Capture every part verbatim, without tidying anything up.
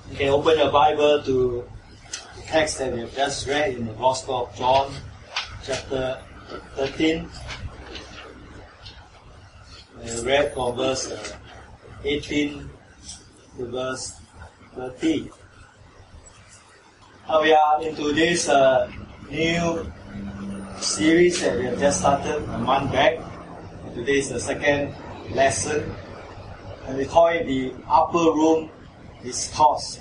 You can open your Bible to the text that we have just read in the Gospel of John, chapter thirteen. We read from verse uh, eighteen to verse thirty. Now we are into this uh, new series that we have just started a month back. And today is the second lesson. And we call it the Upper Room Discourse.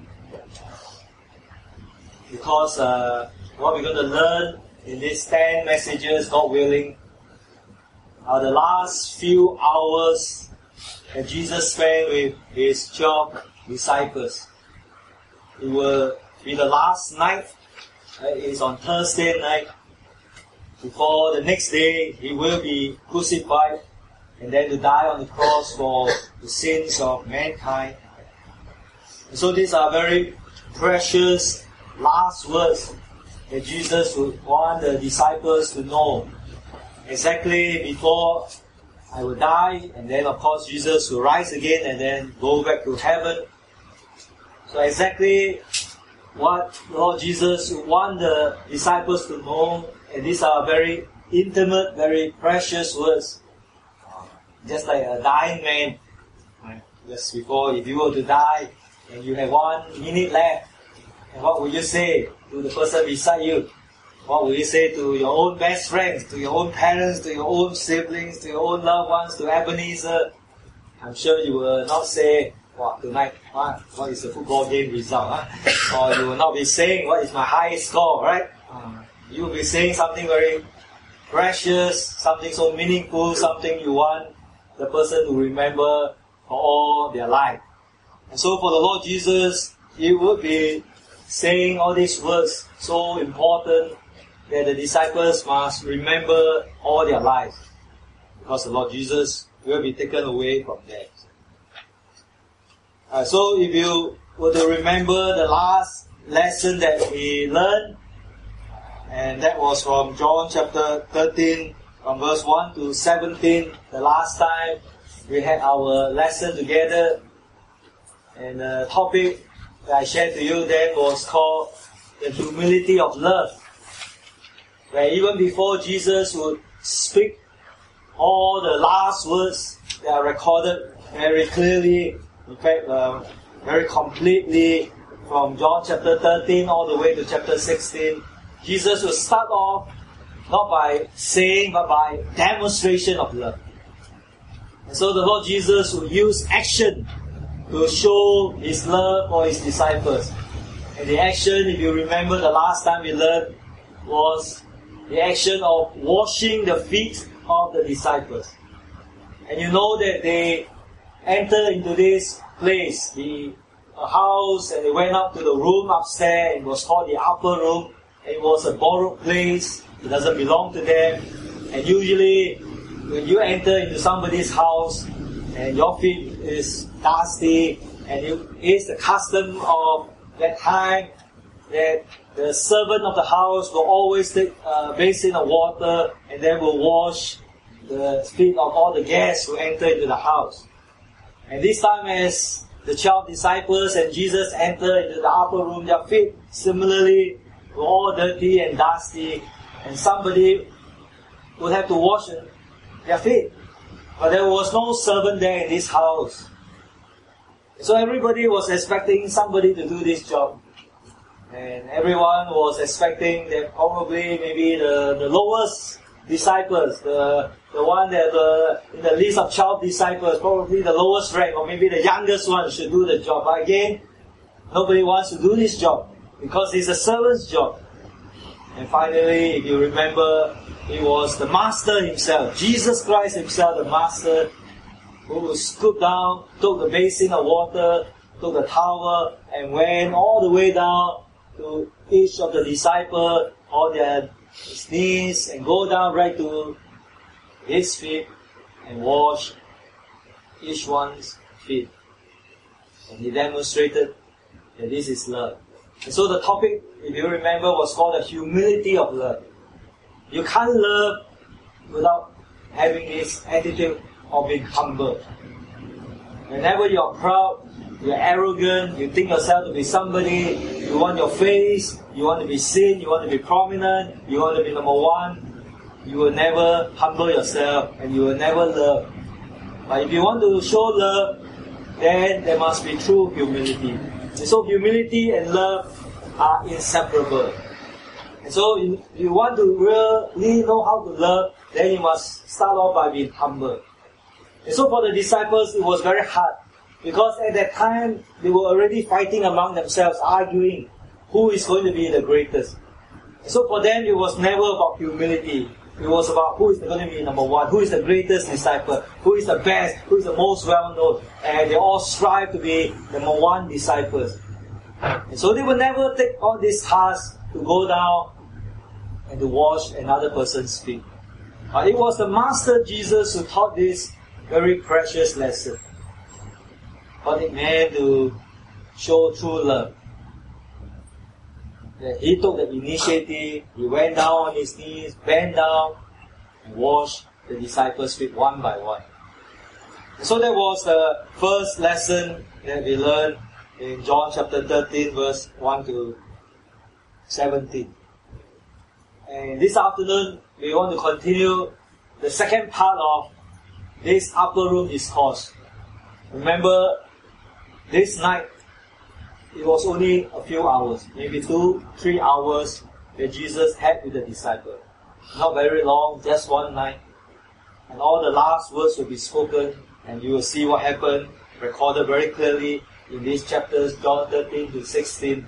Because uh, what we're going to learn in these ten messages, God willing, are the last few hours that Jesus spent with His twelve disciples. It will be the last night. It is on Thursday night. Before the next day, He will be crucified and then to die on the cross for the sins of mankind. And so these are very precious last words that Jesus would want the disciples to know. Exactly before I will die, and then of course Jesus will rise again and then go back to heaven. So exactly what Lord Jesus would want the disciples to know, and these are very intimate, very precious words. Just like a dying man, right? Just before, if you were to die and you have one minute left, and what will you say to the person beside you? What will you say to your own best friends, to your own parents, to your own siblings, to your own loved ones, to Ebenezer? I'm sure you will not say, "What tonight? What, what is the football game result?" Huh? Or you will not be saying, "What is my highest score?" Right? Uh, you will be saying something very precious, something so meaningful, something you want the person to remember for all their life. And so for the Lord Jesus, He would be saying all these words so important that the disciples must remember all their life, because the Lord Jesus will be taken away from them. Uh, so if you were to remember the last lesson that we learned, and that was from John chapter thirteen, from verse one to seventeen, the last time we had our lesson together, and the topic that I shared to you then was called the humility of love. Where even before Jesus would speak all the last words that are recorded very clearly, in fact, uh, very completely, from John chapter thirteen all the way to chapter sixteen, Jesus would start off not by saying, but by demonstration of love. And so the Lord Jesus will use action to show His love for His disciples. And the action, if you remember the last time we learned, was the action of washing the feet of the disciples. And you know that they entered into this place, the house, and they went up to the room upstairs. It was called the upper room. It was a borrowed place. It doesn't belong to them. And usually, when you enter into somebody's house and your feet is dusty, and it is the custom of that time that the servant of the house will always take a basin of water and then will wash the feet of all the guests who enter into the house. And this time, as the twelve disciples and Jesus enter into the upper room, their feet similarly were all dirty and dusty, and somebody would have to wash their feet. But there was no servant there in this house. So everybody was expecting somebody to do this job. And everyone was expecting that probably maybe the, the lowest disciples, the, the one that the, in the list of twelve disciples, probably the lowest rank, or maybe the youngest one should do the job. But again, nobody wants to do this job because it's a servant's job. And finally, if you remember, it was the Master Himself, Jesus Christ Himself, the Master, who scooped down, took the basin of water, took the towel, and went all the way down to each of the disciples, on their knees, and go down right to His feet and wash each one's feet. And He demonstrated that this is love. And so the topic, if you remember, was called the humility of love. You can't love without having this attitude of being humble. Whenever you are proud, you're arrogant, you think yourself to be somebody, you want your face, you want to be seen, you want to be prominent, you want to be number one, you will never humble yourself and you will never love. But if you want to show love, then there must be true humility. And so humility and love are inseparable. And so if you want to really know how to love, then you must start off by being humble. And so for the disciples, it was very hard. Because at that time, they were already fighting among themselves, arguing who is going to be the greatest. And so for them, it was never about humility. It was about who is going to be number one, who is the greatest disciple, who is the best, who is the most well-known. And they all strive to be number one disciples. And so they will never take on this task to go down and to wash another person's feet. But it was the Master Jesus who taught this very precious lesson. What it meant to show true love. That he took the initiative, he went down on his knees, bent down, and washed the disciples' feet one by one. So that was the first lesson that we learned in John chapter thirteen, verse one to seventeen. And this afternoon, we want to continue the second part of this upper room discourse. Remember, this night, it was only a few hours, maybe two, three hours that Jesus had with the disciples. Not very long, just one night. And all the last words will be spoken, and you will see what happened, recorded very clearly in these chapters, John thirteen to sixteen.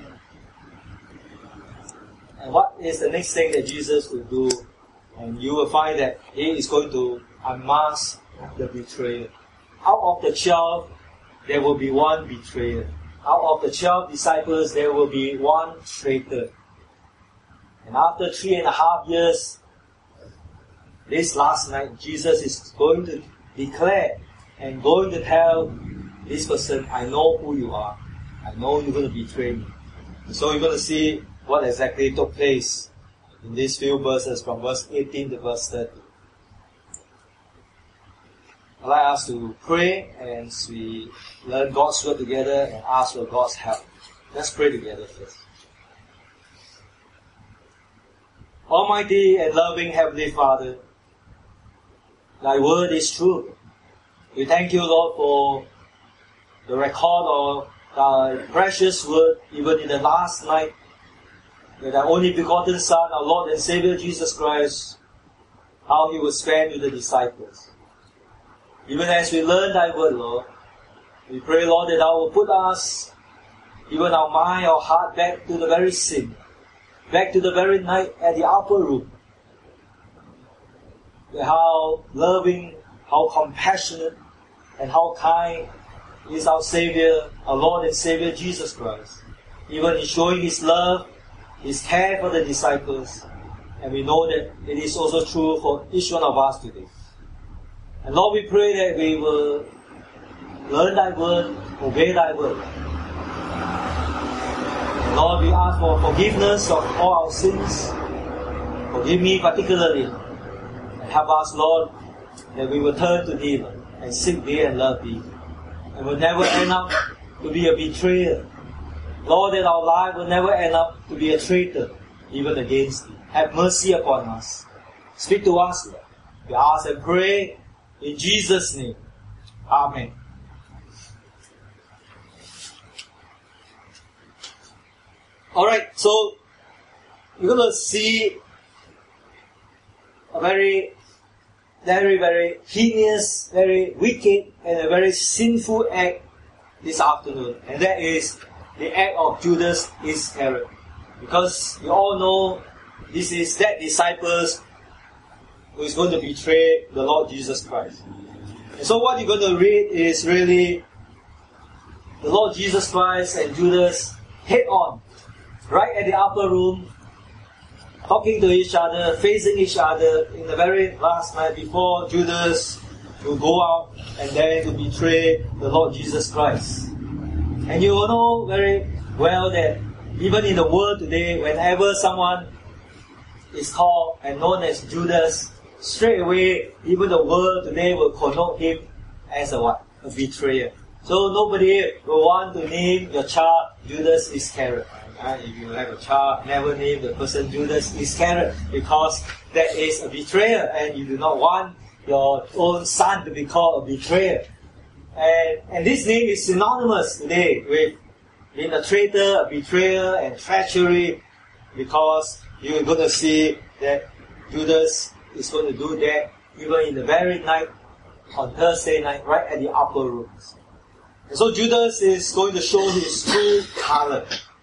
And what is the next thing that Jesus will do? And you will find that he is going to unmask the betrayer. Out of the twelve, there will be one betrayer. Out of the twelve disciples, there will be one traitor. And after three and a half years, this last night, Jesus is going to declare and going to tell this person, I know who you are. I know you're going to betray me. So you're going to see what exactly took place in these few verses from verse eighteen to verse thirty. I'd like us to pray and we learn God's word together and ask for God's help. Let's pray together first. Almighty and loving Heavenly Father, Thy word is true. We thank you, Lord, for the record of Thy precious word, even in the last night, that Thy only begotten Son, our Lord and Savior Jesus Christ, how He would spend with the disciples. Even as we learn Thy word, Lord, we pray, Lord, that Thou will put us, even our mind, our heart, back to the very sin, back to the very night at the upper room. How loving, how compassionate, and how kind is our Savior, our Lord and Savior Jesus Christ. Even in showing His love, His care for the disciples. And we know that it is also true for each one of us today. And Lord, we pray that we will learn Thy word, obey Thy word. And Lord, we ask for forgiveness of all our sins. Forgive me particularly. And help us, Lord, that we will turn to Thee and seek Thee and love Thee. And will never end up to be a betrayer. Lord, that our life will never end up to be a traitor, even against Thee. Have mercy upon us. Speak to us, Lord. We ask and pray in Jesus' name. Amen. Alright, so we're going to see a very, very, very heinous, very wicked, and a very sinful act this afternoon. And that is the act of Judas Iscariot. Because you all know this is that disciples who is going to betray the Lord Jesus Christ. And so what you're going to read is really the Lord Jesus Christ and Judas head on, right at the upper room, talking to each other, facing each other in the very last night before Judas will go out and then to betray the Lord Jesus Christ. And you will know very well that even in the world today, whenever someone is called and known as Judas, straight away, even the world today will connote him as a what? A betrayer. So nobody will want to name your child Judas Iscariot. Uh, if you have a child, never name the person Judas Iscariot, because that is a betrayer, and you do not want your own son to be called a betrayer. And, and this name is synonymous today with being a traitor, a betrayer, and treachery, because you're going to see that Judas is going to do that even in the very night, on Thursday night, right at the upper rooms. And so Judas is going to show his true color.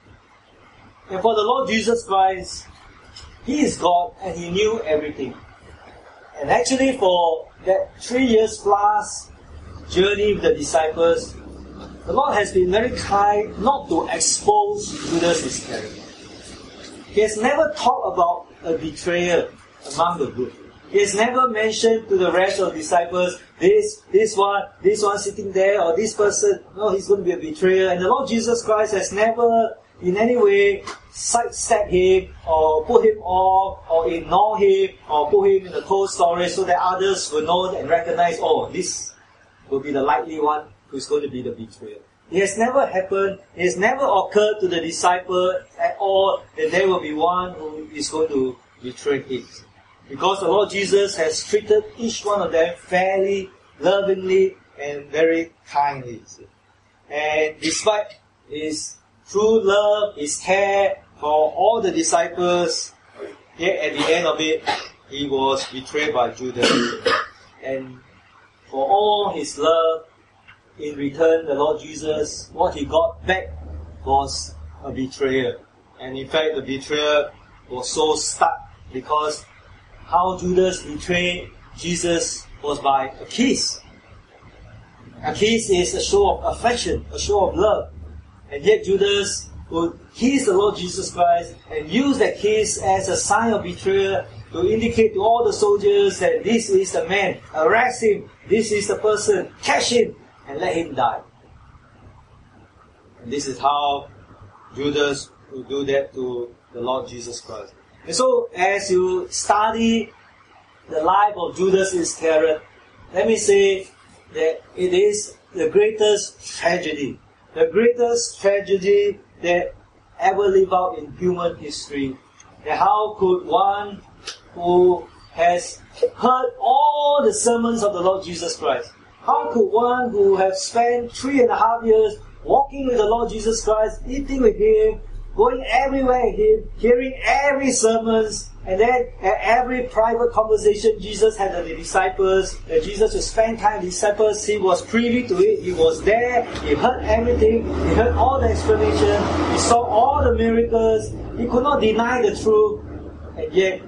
And for the Lord Jesus Christ, He is God and He knew everything. And actually for that three years plus journey with the disciples, the Lord has been very kind not to expose Judas Iscariot. He has never talked about a betrayer among the group. He has never mentioned to the rest of the disciples, this, this one, this one sitting there, or this person, no, he's going to be a betrayer. And the Lord Jesus Christ has never in any way sidestep him, or put him off, or ignore him, or put him in the cold storage so that others will know and recognize, oh, this will be the likely one who's going to be the betrayer. It has never happened, it has never occurred to the disciple at all that there will be one who is going to betray him. Because the Lord Jesus has treated each one of them fairly, lovingly, and very kindly. And despite His true love, His care for all the disciples, yet at the end of it, He was betrayed by Judas. And for all His love, in return, the Lord Jesus, what He got back was a betrayer. And in fact, the betrayer was so stuck because how Judas betrayed Jesus was by a kiss. A kiss is a show of affection, a show of love. And yet Judas would kiss the Lord Jesus Christ and use that kiss as a sign of betrayal to indicate to all the soldiers that this is the man, arrest him, this is the person, catch him, and let him die. And this is how Judas would do that to the Lord Jesus Christ. And so, as you study the life of Judas Iscariot, let me say that it is the greatest tragedy, the greatest tragedy that ever lived out in human history. That how could one who has heard all the sermons of the Lord Jesus Christ, how could one who has spent three and a half years walking with the Lord Jesus Christ, eating with Him, going everywhere with Him, hearing every sermon, and then at every private conversation Jesus had with the disciples, that Jesus would spend time with disciples, He was privy to it, He was there, He heard everything, He heard all the explanation, He saw all the miracles, He could not deny the truth, and yet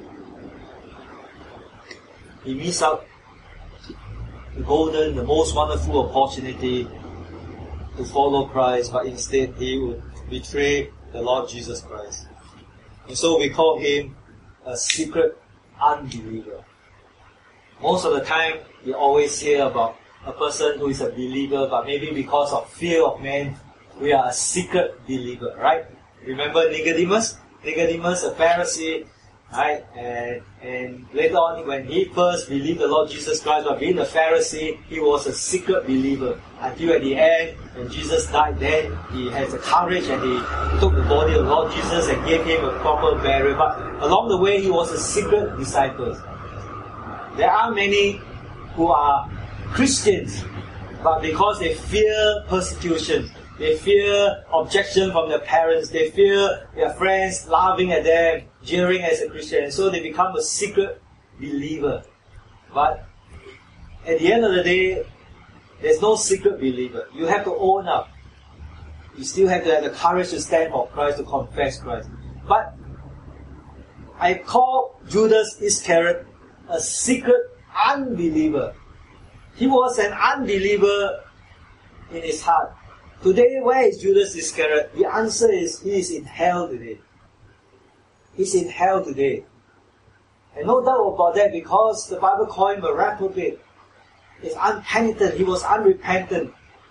He missed out the golden, the most wonderful opportunity to follow Christ, but instead He would betray the Lord Jesus Christ. And so we call Him a secret unbeliever. Most of the time, you always hear about a person who is a believer, but maybe because of fear of man, we are a secret believer, right? Remember Nicodemus? Nicodemus, a Pharisee, right? And, and later on, when he first believed the Lord Jesus Christ, by being a Pharisee, he was a secret believer. Until at the end, when Jesus died, then he has the courage and he took the body of the Lord Jesus and gave him a proper burial. But along the way, he was a secret disciple. There are many who are Christians, but because they fear persecution, they fear objection from their parents, they fear their friends laughing at them, jeering as a Christian, so they become a secret believer. But at the end of the day, there's no secret believer. You have to own up. You still have to have the courage to stand for Christ, to confess Christ. But I call Judas Iscariot a secret unbeliever. He was an unbeliever in his heart. Today, where is Judas Iscariot? The answer is, he is in hell today. He's in hell today. And no doubt about that, because the Bible calls him a reprobate. He's unpenitent, he was unrepentant.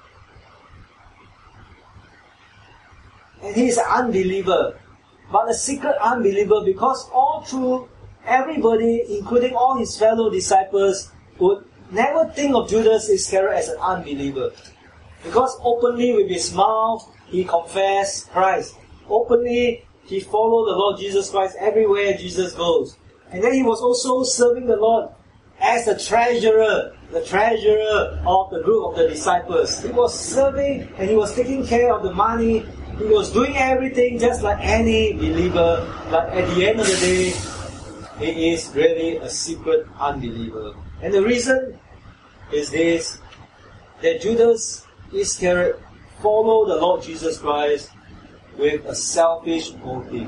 And he is an unbeliever. But a secret unbeliever, because all through everybody, including all his fellow disciples, would never think of Judas Iscariot as an unbeliever. Because openly with his mouth, he confessed Christ. Openly, he followed the Lord Jesus Christ everywhere Jesus goes. And then he was also serving the Lord as the treasurer, the treasurer of the group of the disciples. He was serving and he was taking care of the money. He was doing everything just like any believer. But at the end of the day, he is really a secret unbeliever. And the reason is this, that Judas Iscariot followed the Lord Jesus Christ with a selfish motive.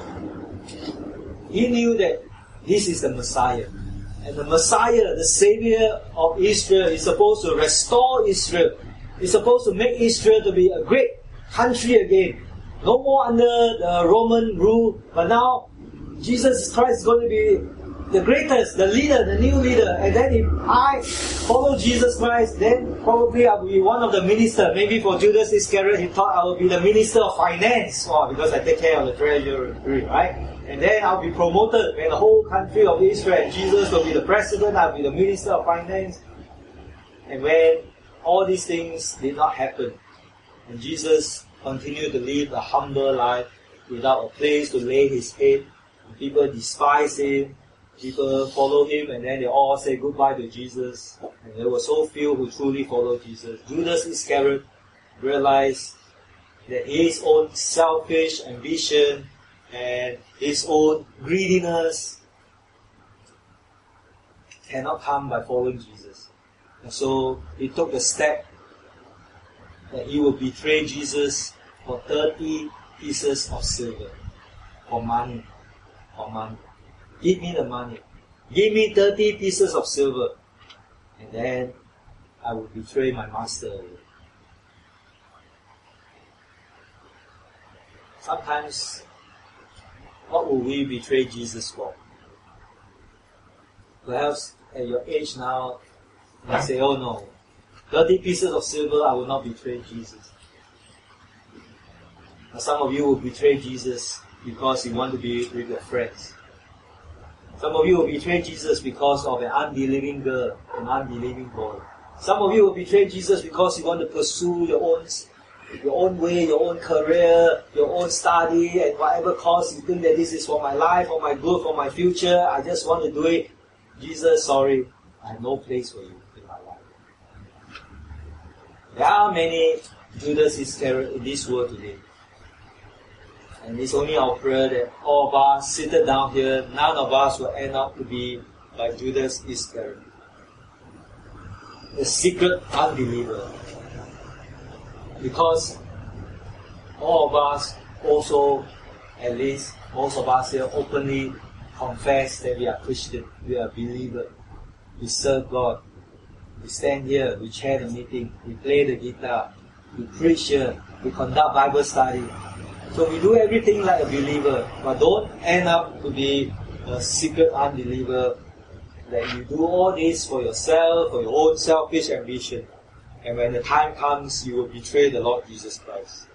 He knew that this is the Messiah. And the Messiah, the Savior of Israel, is supposed to restore Israel. He's supposed to make Israel to be a great country again. No more under the Roman rule, but now Jesus Christ is going to be the greatest, the leader, the new leader. And then if I follow Jesus Christ, then probably I will be one of the ministers. Maybe for Judas Iscariot, he thought I will be the minister of finance, oh, because I take care of the treasury, right? And then I'll be promoted in the whole country of Israel. And Jesus will be the president, I'll be the minister of finance. And when all these things did not happen, and Jesus continued to live a humble life without a place to lay his head, people despise him, people follow him, and then they all say goodbye to Jesus. And there were so few who truly followed Jesus. Judas Iscariot realized that his own selfish ambition and his own greediness cannot come by following Jesus. And so he took the step that he would betray Jesus for thirty pieces of silver, for money, for money. Give me the money. Give me thirty pieces of silver. And then I will betray my master. Sometimes, what will we betray Jesus for? Perhaps at your age now, you say, oh no, thirty pieces of silver, I will not betray Jesus. Now, some of you will betray Jesus because you want to be with your friends. Some of you will betray Jesus because of an unbelieving girl, an unbelieving boy. Some of you will betray Jesus because you want to pursue your own, your own way, your own career, your own study, and whatever cause you think that this is for my life, for my good, for my future. I just want to do it. Jesus, sorry, I have no place for you in my life. There are many Judas Iscariot in this world today. And it's only our prayer that all of us seated down here, none of us will end up to be like Judas Iscariot, a secret unbeliever. Because all of us also, at least most of us here, openly confess that we are Christian, we are believers, we serve God. We stand here, we chair the meeting, we play the guitar, we preach here, we conduct Bible study. So we do everything like a believer, but don't end up to be a secret unbeliever, that you do all this for yourself, for your own selfish ambition. And when the time comes, you will betray the Lord Jesus Christ.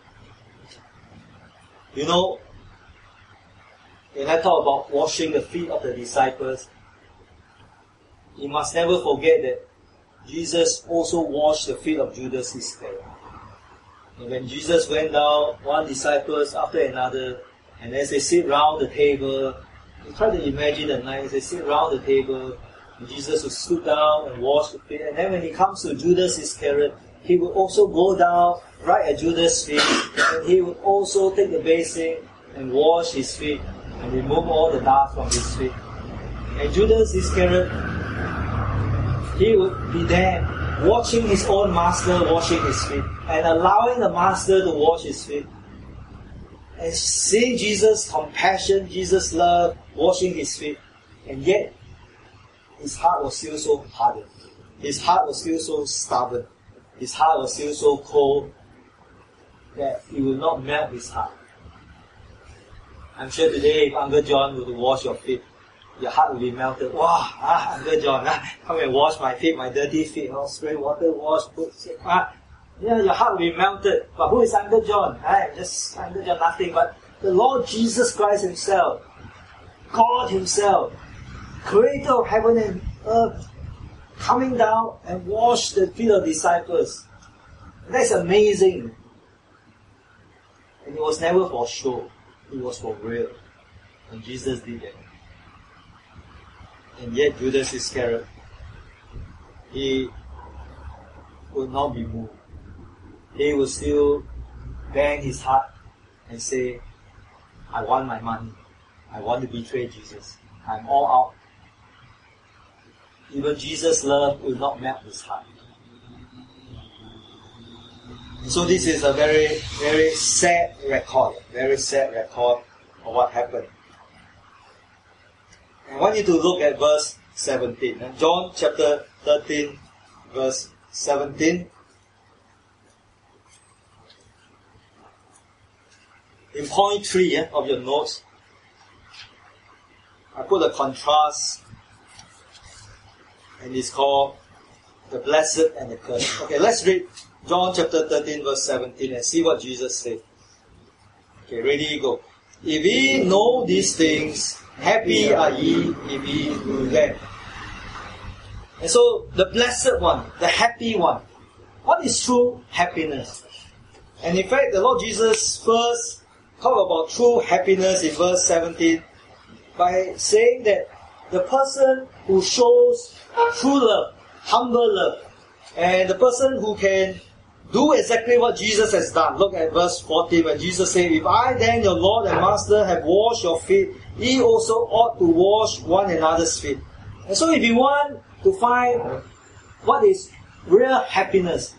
You know, when I talk about washing the feet of the disciples, you must never forget that Jesus also washed the feet of Judas Iscariot. And when Jesus went down, one disciple after another, and as they sit round the table, you try to imagine the night, as they sit round the table, and Jesus would stoop down and wash the feet. And then when he comes to Judas Iscariot, he would also go down right at Judas' feet, and he would also take the basin and wash his feet and remove all the dust from his feet. And Judas Iscariot, he would be there watching his own master washing his feet and allowing the master to wash his feet. And seeing Jesus' compassion, Jesus' love, washing his feet. And yet, his heart was still so hardened. His heart was still so stubborn. His heart was still so cold that he will not melt his heart. I'm sure today if Uncle John were to wash your feet, your heart will be melted. Wow, ah, Uncle John, ah, come and wash my feet, my dirty feet. Oh, spray water, wash, put, ah. Yeah, your heart will be melted. But who is Uncle John? Ah, just Uncle John, nothing but the Lord Jesus Christ Himself, God Himself, Creator of heaven and earth, coming down and wash the feet of disciples. That's amazing. And it was never for show. It was for real. And Jesus did that. And yet Judas Iscariot, he would not be moved. He would still bang his heart and say, I want my money. I want to betray Jesus. I'm all out. Even Jesus' love will not melt his heart. So this is a very, very sad record. Very sad record of what happened. I want you to look at verse seventeen. John chapter thirteen, verse seventeen. In point three eh, of your notes, I put a contrast, and it's called the blessed and the cursed. Okay, let's read John chapter thirteen, verse seventeen, and see what Jesus said. Okay, ready, go. If ye know these things, happy are ye if ye do them. And so, the blessed one, the happy one, what is true happiness? And in fact, the Lord Jesus first talked about true happiness in verse seventeen by saying that the person who shows true love, humble love, and the person who can do exactly what Jesus has done. Look at verse fourteen when Jesus said, if I then, your Lord and Master, have washed your feet, ye also ought to wash one another's feet. And so if you want to find what is real happiness,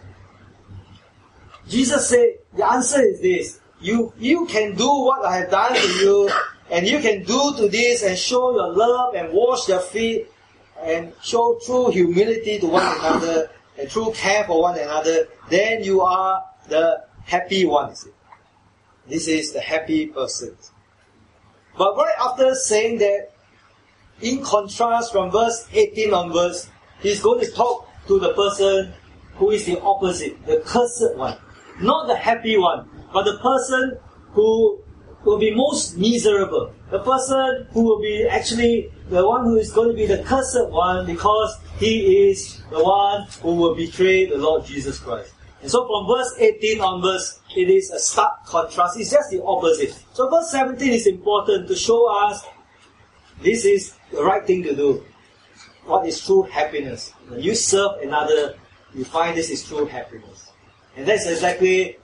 Jesus said, the answer is this. You, you can do what I have done to you, and you can do to this and show your love and wash your feet and show true humility to one another and true care for one another, then you are the happy one. This is the happy person. But right after saying that, in contrast from verse eighteen onwards, he's going to talk to the person who is the opposite, the cursed one. Not the happy one, but the person who will be most miserable. The person who will be actually the one who is going to be the cursed one because he is the one who will betray the Lord Jesus Christ. And so from verse eighteen onwards, it is a stark contrast. It's just the opposite. So verse seventeen is important to show us this is the right thing to do. What is true happiness? When you serve another, you find this is true happiness. And that's exactly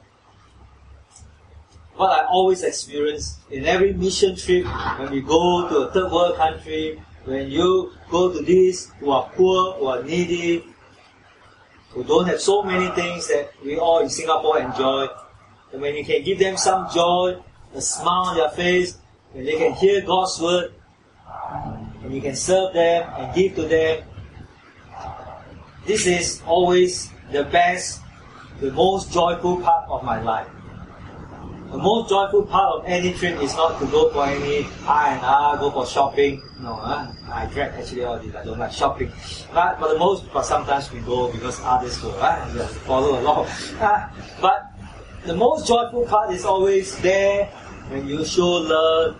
what I always experience in every mission trip when we go to a third world country, when you go to these who are poor, who are needy, who don't have so many things that we all in Singapore enjoy. And when you can give them some joy, a smile on their face, when they can hear God's word, and you can serve them and give to them, this is always the best, the most joyful part of my life. The most joyful part of any trip is not to go for any R and R, go for shopping. No, uh, I dread actually all this. I don't like shopping. But, but the most, but sometimes we go because others go. Uh, you have to follow along. Uh, but the most joyful part is always there when you show love,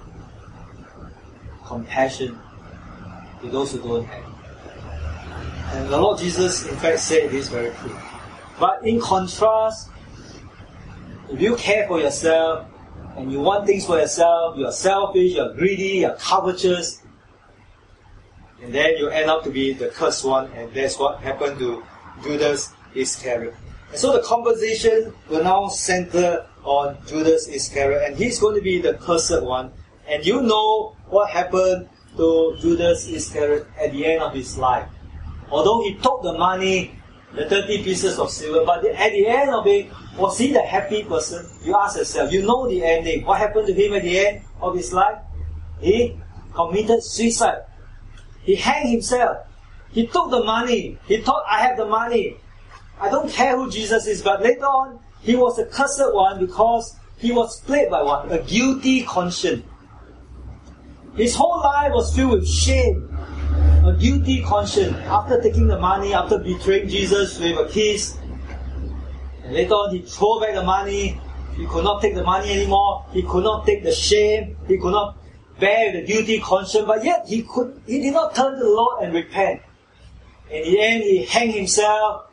compassion to those who don't have. And the Lord Jesus, in fact, said this very true. But in contrast, if you care for yourself and you want things for yourself, you are selfish, you are greedy, you are covetous, and then you end up to be the cursed one, and that's what happened to Judas Iscariot. And so the conversation will now center on Judas Iscariot, and he's going to be the cursed one. And you know what happened to Judas Iscariot at the end of his life. Although he took the money, the thirty pieces of silver, but at the end of it, was he the happy person? You ask yourself, you know the ending. What happened to him at the end of his life? He committed suicide. He hanged himself. He took the money. He thought, I have the money. I don't care who Jesus is, but later on, he was the cursed one because he was plagued by what? A guilty conscience. His whole life was filled with shame. A guilty conscience. After taking the money, after betraying Jesus with a kiss, and later on he threw back the money. He could not take the money anymore. He could not take the shame. He could not bear the guilty conscience. But yet he could. He did not turn to the Lord and repent. In the end, he hanged himself.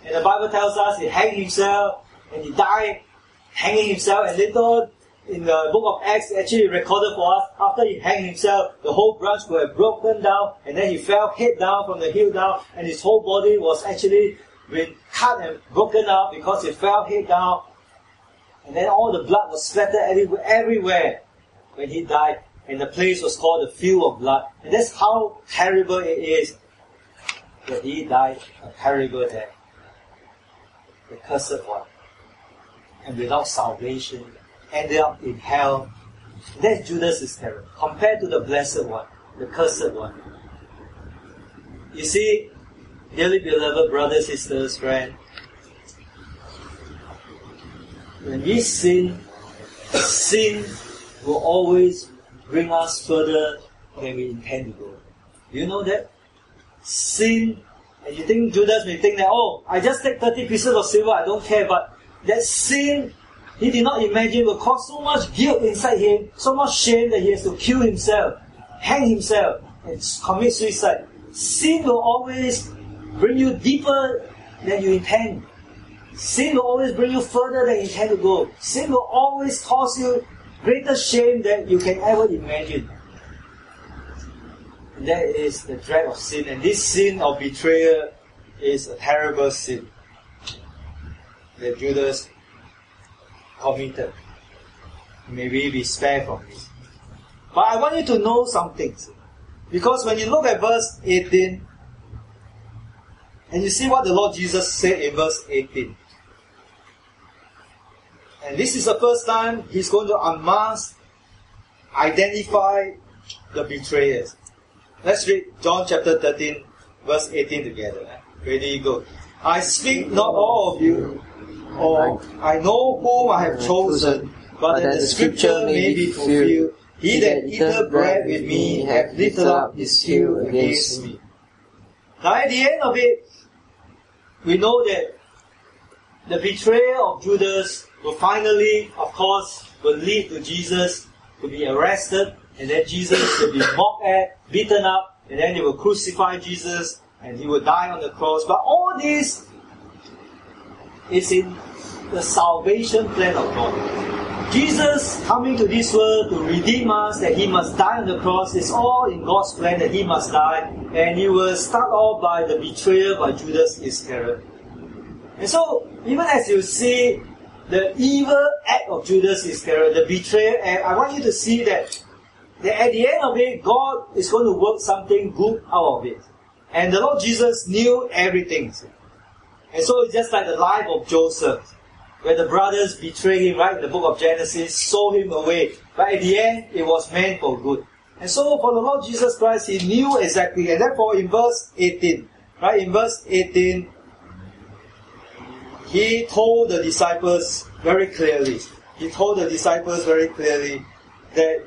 And the Bible tells us he hanged himself and he died hanging himself. And later in the book of Acts, it actually recorded for us, after he hanged himself, the whole branch could have broken down, and then he fell head down from the hill down, and his whole body was actually been cut and broken out because he fell head down. And then all the blood was splattered everywhere when he died. And the place was called the Field of Blood. And that's how terrible it is that he died a terrible death. The cursed one. And without salvation, ended up in hell. That's Judas Iscariot. Compared to the blessed one, the cursed one. You see, dearly beloved brothers, sisters, friends, when we sin, sin will always bring us further than we intend to go. Do you know that? Sin, and you think Judas may think that, oh, I just take thirty pieces of silver, I don't care, but that sin, he did not imagine, will cause so much guilt inside him, so much shame that he has to kill himself, hang himself, and commit suicide. Sin will always bring you deeper than you intend. Sin will always bring you further than you intend to go. Sin will always cause you greater shame than you can ever imagine. And that is the dread of sin. And this sin of betrayal is a terrible sin that Judas committed. May we be spared from this. But I want you to know some things. Because when you look at verse eighteen, and you see what the Lord Jesus said in verse eighteen. And this is the first time He's going to unmask, identify the betrayers. Let's read John chapter thirteen, verse eighteen together. Ready, go. I speak not all of you, or I know whom I have chosen, but that the scripture may be fulfilled. He that eateth bread with me hath lifted up his heel against me. Now at the end of it, we know that the betrayal of Judas will finally, of course, will lead to Jesus to be arrested, and then Jesus will be mocked at, beaten up, and then they will crucify Jesus, and He will die on the cross. But all this is in the salvation plan of God. Jesus coming to this world to redeem us, that He must die on the cross, is all in God's plan that He must die, and He will start off by the betrayal by Judas Iscariot. And so, even as you see the evil act of Judas Iscariot, the betrayal act, I want you to see that, that at the end of it, God is going to work something good out of it. And the Lord Jesus knew everything. And so it's just like the life of Joseph, where the brothers betrayed him, right, in the book of Genesis, sold him away. But at the end, it was meant for good. And so for the Lord Jesus Christ, He knew exactly. And therefore in verse eighteen, right, in verse eighteen, He told the disciples very clearly, He told the disciples very clearly that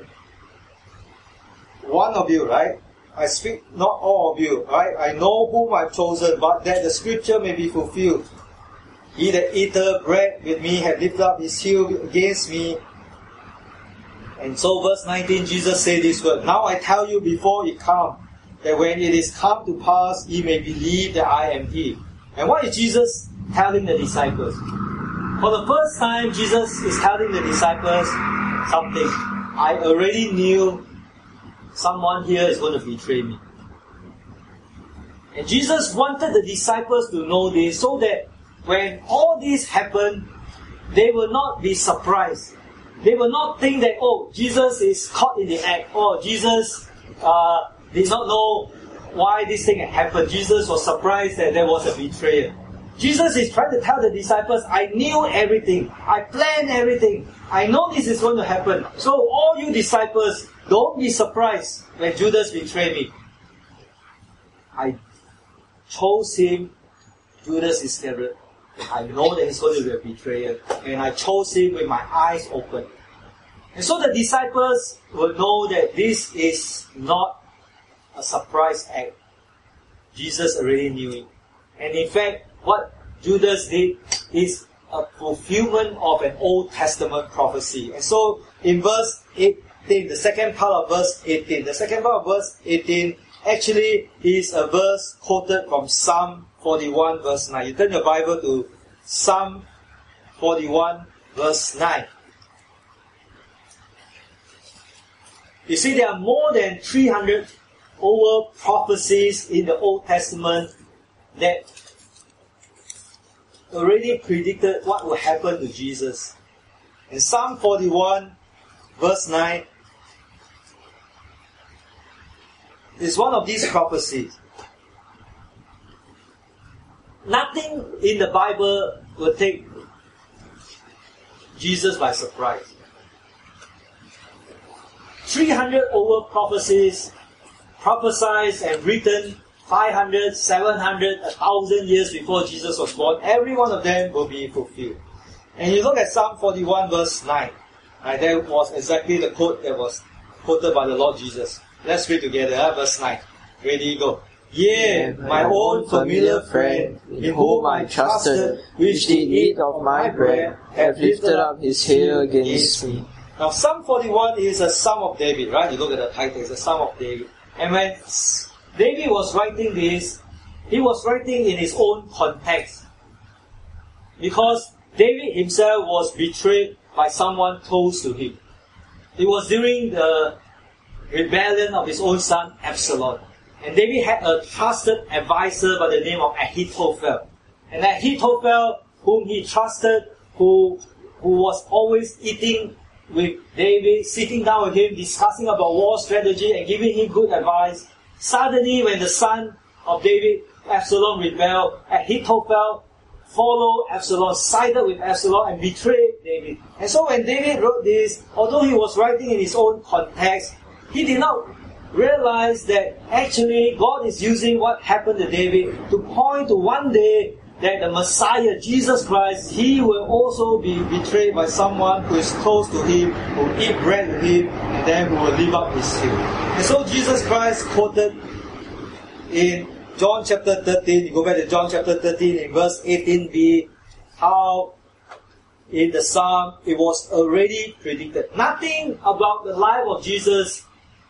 one of you, right, I speak not all of you, right, I know whom I've chosen, but that the scripture may be fulfilled. He that eateth bread with me hath lifted up his heel against me. And so verse nineteen, Jesus said this word, now I tell you before it come, that when it is come to pass, ye may believe that I am He. And what is Jesus telling the disciples? For the first time, Jesus is telling the disciples something. I already knew someone here is going to betray me. And Jesus wanted the disciples to know this so that when all this happened, they will not be surprised. They will not think that, oh, Jesus is caught in the act. Oh, Jesus uh, did not know why this thing had happened. Jesus was surprised that there was a betrayal. Jesus is trying to tell the disciples, I knew everything. I planned everything. I know this is going to happen. So all you disciples, don't be surprised when Judas betrayed me. I chose him, Judas Iscariot. I know that he's going to be a betrayer. And I chose him with my eyes open. And so the disciples will know that this is not a surprise act. Jesus already knew it. And in fact, what Judas did is a fulfillment of an Old Testament prophecy. And so in verse eighteen, the second part of verse eighteen, the second part of verse eighteen actually is a verse quoted from Psalm forty-one verse nine. You turn your Bible to Psalm forty-one verse nine. You see, there are more than three hundred over prophecies in the Old Testament that already predicted what will happen to Jesus. In Psalm forty-one verse nine is one of these prophecies. Nothing in the Bible will take Jesus by surprise. three hundred over prophecies prophesied and written five hundred, seven hundred, one thousand years before Jesus was born. Every one of them will be fulfilled. And you look at Psalm forty-one verse nine. Right, that was exactly the quote that was quoted by the Lord Jesus. Let's read together, huh? Verse nine. Ready, go. Yea, my own familiar friend, in whom I trusted, which did eat of my bread, hath lifted up his heel against me. Now Psalm forty-one is a Psalm of David, right? You look at the title, it's a Psalm of David. And when David was writing this, he was writing in his own context. Because David himself was betrayed by someone close to him. It was during the rebellion of his own son Absalom. And David had a trusted advisor by the name of Ahithophel. And Ahithophel, whom he trusted, who, who was always eating with David, sitting down with him, discussing about war strategy and giving him good advice. Suddenly, when the son of David, Absalom, rebelled, Ahithophel followed Absalom, sided with Absalom and betrayed David. And so when David wrote this, although he was writing in his own context, he did not realize that actually God is using what happened to David to point to one day that the Messiah, Jesus Christ, He will also be betrayed by someone who is close to Him, who will eat bread with Him, and then who will live up His heel. And so Jesus Christ quoted in John chapter thirteen, you go back to John chapter thirteen in verse eighteen b, how in the Psalm it was already predicted. Nothing about the life of Jesus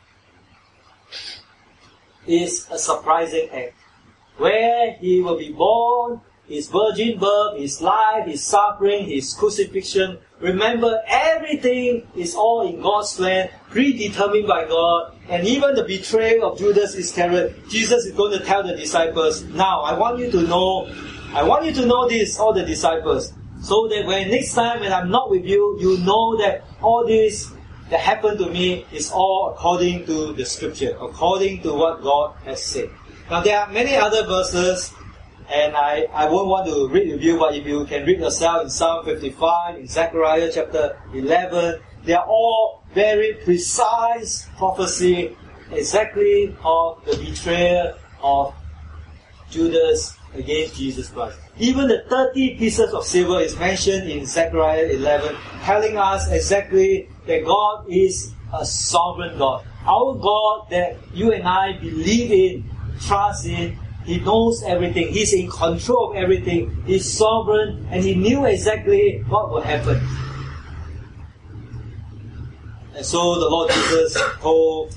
is a surprising act. Where He will be born, His virgin birth, His life, His suffering, His crucifixion. Remember, everything is all in God's plan, predetermined by God. And even the betrayal of Judas Iscariot, Jesus is going to tell the disciples, now I want you to know, I want you to know this, all the disciples, so that when next time when I'm not with you, you know that all this that happened to me is all according to the scripture, according to what God has said. Now there are many other verses, and I, I won't want to read with you, but if you can read yourself in Psalm fifty-five, in Zechariah chapter eleven, they are all very precise prophecy exactly of the betrayal of Judas against Jesus Christ. Even the thirty pieces of silver is mentioned in Zechariah eleven, telling us exactly that God is a sovereign God. Our God that you and I believe in, trust in, He knows everything. He's in control of everything. He's sovereign, and He knew exactly what will happen. And so the Lord Jesus told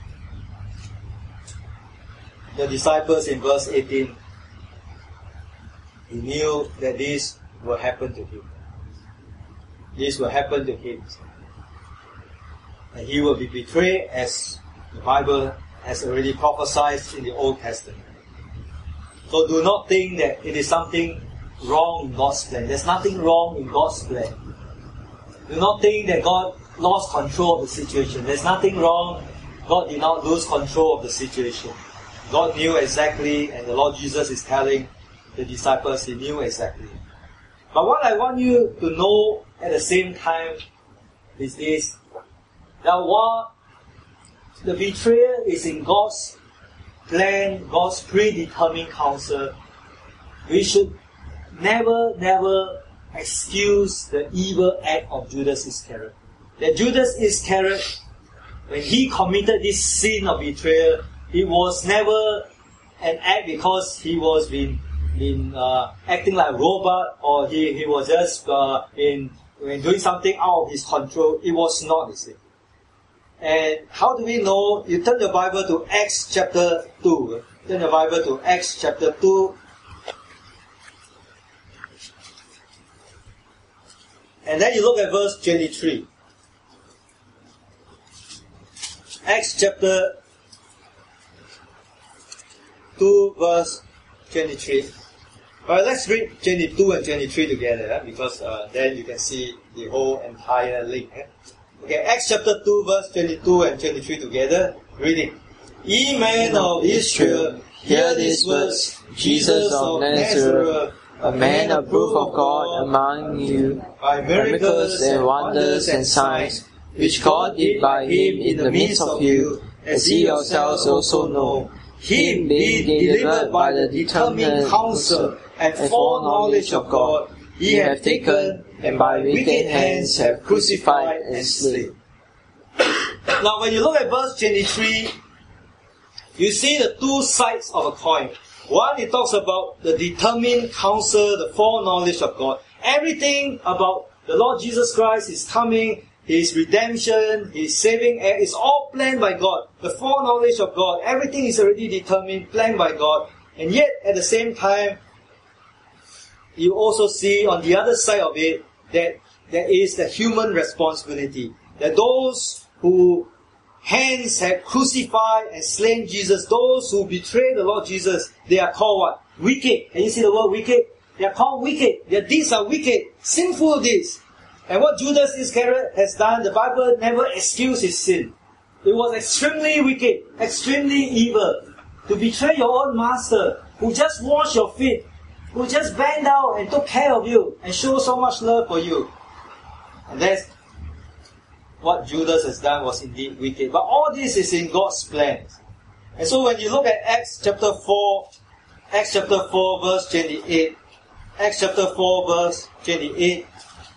the disciples in verse eighteen, He knew that this will happen to Him. This will happen to Him. And He will be betrayed, as the Bible has already prophesied in the Old Testament. So do not think that it is something wrong in God's plan. There's nothing wrong in God's plan. Do not think that God lost control of the situation. There's nothing wrong. God did not lose control of the situation. God knew exactly, and the Lord Jesus is telling the disciples He knew exactly. But what I want you to know at the same time is this, that while the betrayal is in God's plan, God's predetermined counsel, we should never, never excuse the evil act of Judas Iscariot. That Judas Iscariot, when he committed this sin of betrayal, it was never an act because he was been, been uh, acting like a robot, or he, he was just uh, in, in doing something out of his control. It was not, you see. And how do we know? You turn your Bible to Acts chapter two. Turn your Bible to Acts chapter two. And then you look at verse twenty-three. Acts chapter two, verse twenty-three. Alright, let's read twenty-two and twenty-three together, eh? because uh, then you can see the whole entire link. Eh? Okay, Acts chapter two, verse twenty-two and twenty-three together. Reading. Ye men of Israel, hear these words. Jesus of Nazareth, a man approved of God among you, by miracles and wonders and signs, which God did by him in the midst of you, as ye yourselves also know. Him being delivered by the determined counsel and foreknowledge of God, ye have taken, and by wicked hands have crucified and slain. Now when you look at verse twenty-three, you see the two sides of a coin. One, it talks about the determined counsel, the foreknowledge of God. Everything about the Lord Jesus Christ, His coming, His redemption, His saving, is all planned by God. The foreknowledge of God, everything is already determined, planned by God. And yet, at the same time, you also see on the other side of it, that there is the human responsibility. That those who hands have crucified and slain Jesus, those who betray the Lord Jesus, they are called what? Wicked. Can you see the word wicked? They are called wicked. Their deeds are wicked, sinful deeds. And what Judas Iscariot has done, the Bible never excused his sin. It was extremely wicked, extremely evil, to betray your own master, who just washed your feet, who just bent down and took care of you, and showed so much love for you. And that's what Judas has done was indeed wicked. But all this is in God's plan. And so when you look at Acts chapter four, Acts chapter four verse twenty-eight, Acts chapter four verse twenty-eight,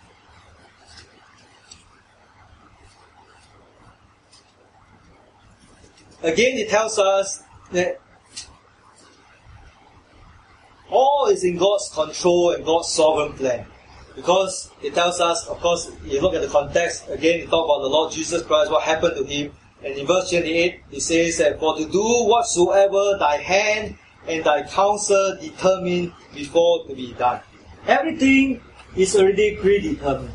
again it tells us that all is in God's control and God's sovereign plan. Because it tells us, of course, you look at the context, again, it talks about the Lord Jesus Christ, what happened to Him. And in verse twenty-eight, it says that, for to do whatsoever thy hand and thy counsel determine before to be done. Everything is already predetermined.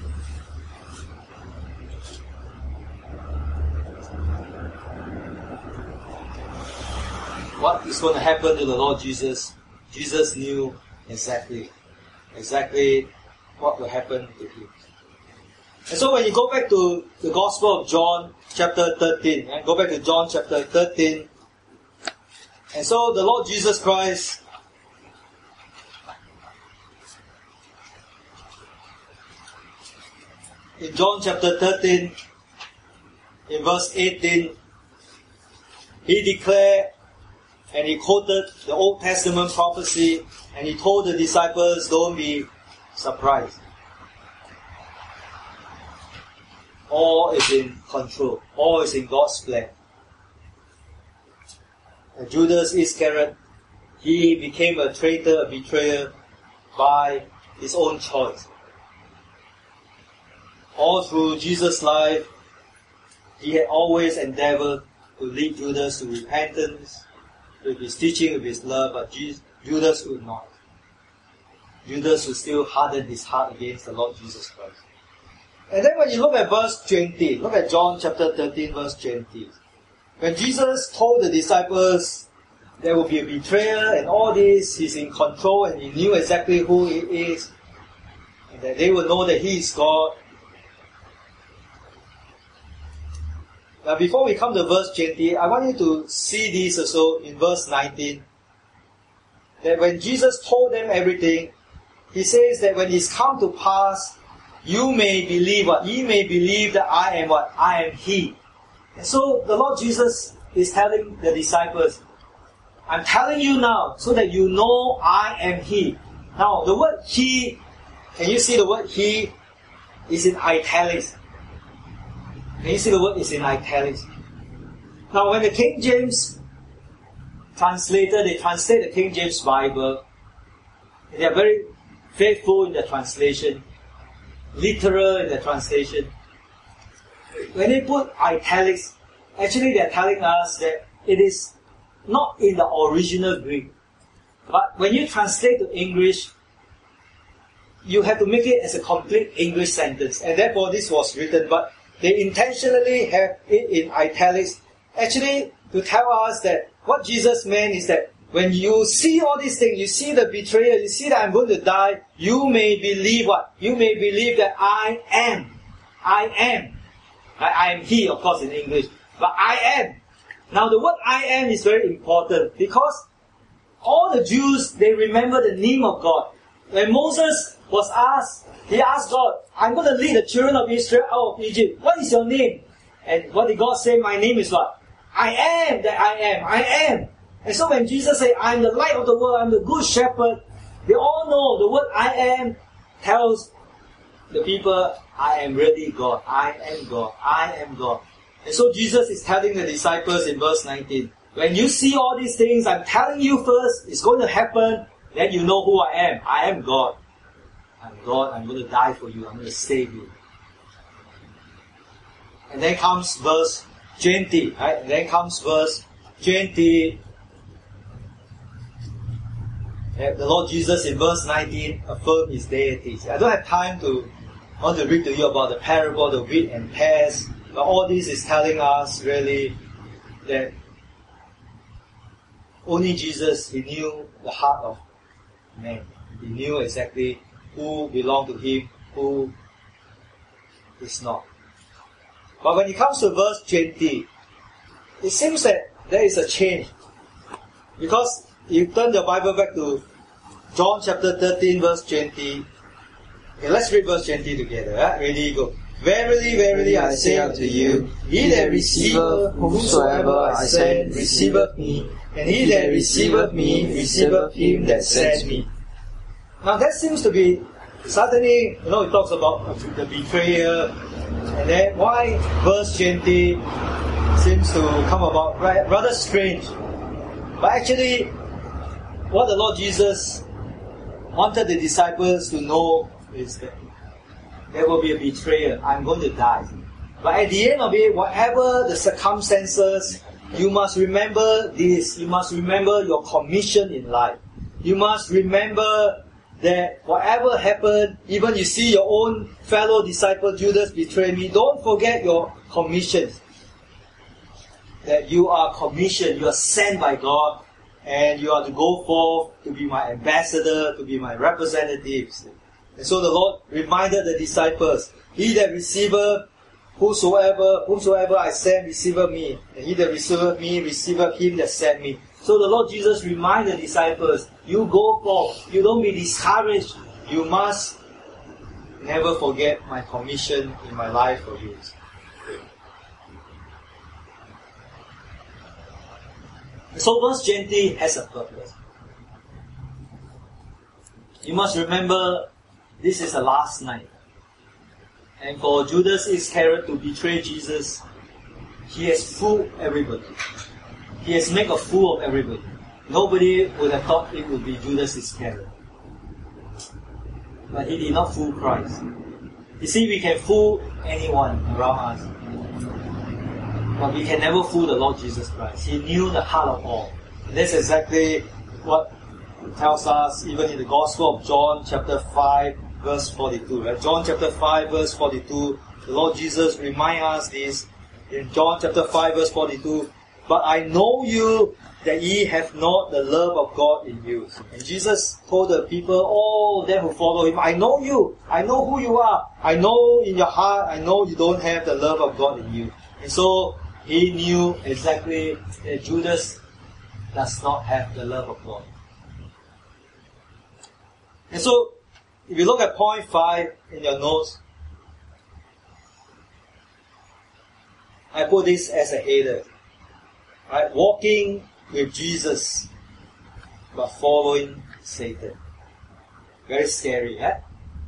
What is going to happen to the Lord Jesus, Jesus knew exactly, exactly what will happen to Him. And so when you go back to the Gospel of John chapter thirteen, and go back to John chapter thirteen, and so the Lord Jesus Christ in John chapter thirteen, in verse eighteen, He declared and He quoted the Old Testament prophecy, and He told the disciples, don't be surprised. All is in control. All is in God's plan. And Judas Iscariot, he became a traitor, a betrayer by his own choice. All through Jesus' life, He had always endeavored to lead Judas to repentance, with His teaching, with His love, but Judas would not. Judas would still harden his heart against the Lord Jesus Christ. And then when you look at verse twenty, look at John chapter thirteen, verse twenty. When Jesus told the disciples there will be a betrayer and all this, He's in control and He knew exactly who He is, and that they will know that He is God. Now before we come to verse twenty, I want you to see this also in verse nineteen. That when Jesus told them everything, He says that when it's come to pass, you may believe what? Ye may believe that I am what? I am He. And so the Lord Jesus is telling the disciples, I'm telling you now so that you know I am He. Now the word He, can you see the word He is in italics? Can you see the word is in italics? Now when the King James translator, they translate the King James Bible, they are very faithful in the translation, literal in the translation. When they put italics, actually they are telling us that it is not in the original Greek. But when you translate to English, you have to make it as a complete English sentence, and therefore this was written, but they intentionally have it in italics, actually to tell us that what Jesus meant is that when you see all these things, you see the betrayal, you see that I'm going to die, you may believe what? You may believe that I am. I am. I, I am He, of course, in English. But I am. Now the word I am is very important because all the Jews, they remember the name of God. When Moses was asked, he asked God, I'm going to lead the children of Israel out of Egypt. What is your name? And what did God say? My name is what? I am that I am. I am. And so when Jesus said, I'm the light of the world, I'm the good shepherd, they all know the word I am tells the people, I am really God. I am God. I am God. And so Jesus is telling the disciples in verse nineteen, when you see all these things, I'm telling you first, it's going to happen, then you know who I am. I am God. I'm God. I'm going to die for you. I'm going to save you. And then comes verse twenty. Right? And then comes verse twenty. The Lord Jesus in verse nineteen affirmed His deity. I don't have time to I want to read to you about the parable, the wheat and tares. But all this is telling us really that only Jesus, He knew the heart of man. He knew exactly who belonged to Him, who is not. But when it comes to verse twenty, it seems that there is a change. Because you turn your Bible back to John chapter thirteen, verse twenty. Okay, let's read verse twenty together. Right? Ready, go. Verily, verily, I say unto you, he that receiveth whomsoever I send receiveth me, and he that receiveth me receiveth him that sent me. Now that seems to be, suddenly, you know, it talks about the betrayer, and then why verse twenty seems to come about right, rather strange. But actually, what the Lord Jesus wanted the disciples to know is that there will be a betrayer. I'm going to die. But at the end of it, whatever the circumstances, you must remember this. You must remember your commission in life. You must remember that whatever happened, even you see your own fellow disciple Judas betray me, don't forget your commission. That you are commissioned, you are sent by God, and you are to go forth to be my ambassador, to be my representatives. And so the Lord reminded the disciples, he that receiveth whosoever, whomsoever I send receiveth me, and he that receiveth me receiveth him that sent me. So the Lord Jesus reminded the disciples, you go forth, you don't be discouraged, you must never forget my commission in my life for you. So verse twenty has a purpose. You must remember, this is the last night. And for Judas Iscariot to betray Jesus, he has fooled everybody. He has made a fool of everybody. Nobody would have thought it would be Judas Iscariot. But he did not fool Christ. You see, we can fool anyone around us. But we can never fool the Lord Jesus Christ. He knew the heart of all. And that's exactly what it tells us even in the Gospel of John chapter five verse forty-two. Right? John chapter five verse forty-two, the Lord Jesus reminds us this in John chapter five verse forty-two. But I know you that ye have not the love of God in you. And Jesus told the people, all them who follow Him, I know you. I know who you are. I know in your heart, I know you don't have the love of God in you. And so He knew exactly that Judas does not have the love of God. And so, if you look at point five in your notes, I put this as a header. Right? Walking with Jesus, but following Satan. Very scary, eh?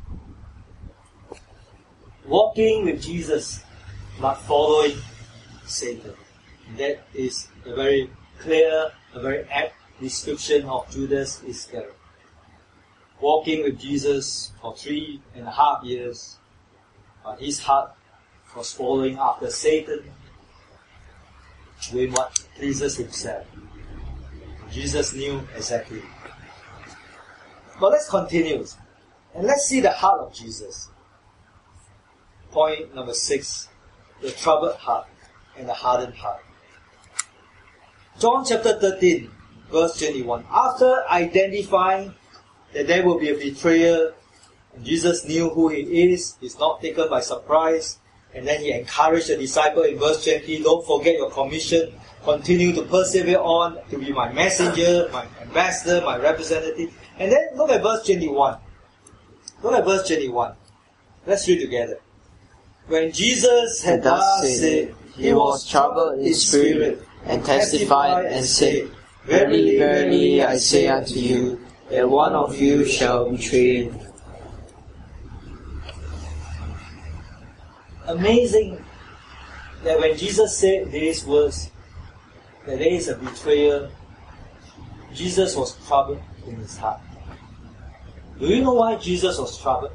Walking with Jesus, but following Satan. That is a very clear, a very apt description of Judas Iscariot. Walking with Jesus for three and a half years, but his heart was following after Satan, doing what pleases himself. Jesus knew exactly. But let's continue. And let's see the heart of Jesus. Point number six, the troubled heart and the hardened heart. John chapter thirteen, verse twenty-one. After identifying that there will be a betrayer, and Jesus knew who he is, he's not taken by surprise, and then he encouraged the disciple in verse twenty, don't forget your commission, continue to persevere on to be my messenger, my ambassador, my representative. And then look at verse twenty-one. Look at verse twenty-one. Let's read together. When Jesus had thus said, he was troubled in spirit, and testified and said, Verily, verily, I say unto you, that one of you shall betray him. Amazing that when Jesus said these words, that there is a betrayer, Jesus was troubled in his heart. Do you know why Jesus was troubled?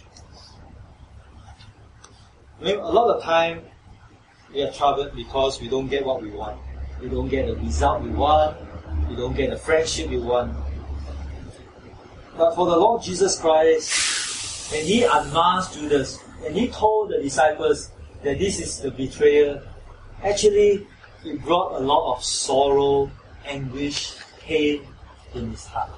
I mean, a lot of time we are troubled because we don't get what we want. We don't get the result we want. We don't get the friendship we want. But for the Lord Jesus Christ, when he unmasked Judas, and he told the disciples that this is the betrayer, actually it brought a lot of sorrow, anguish, pain in his heart.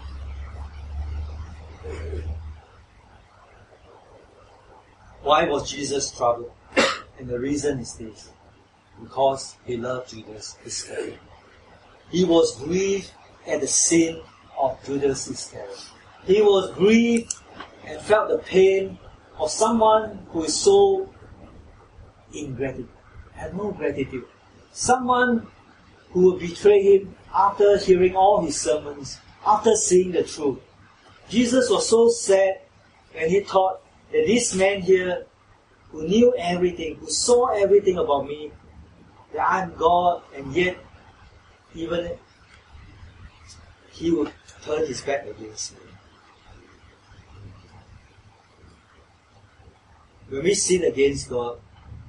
Why was Jesus troubled? And the reason is this. Because he loved Judas Iscariot. He was grieved at the sin of Judas Iscariot. He was grieved and felt the pain of someone who is so ingratitude, had no gratitude. Someone who will betray him after hearing all his sermons, after seeing the truth. Jesus was so sad when he thought that this man here, who knew everything, who saw everything about me, that I'm God, and yet even he would turn his back against me. When we sin against God,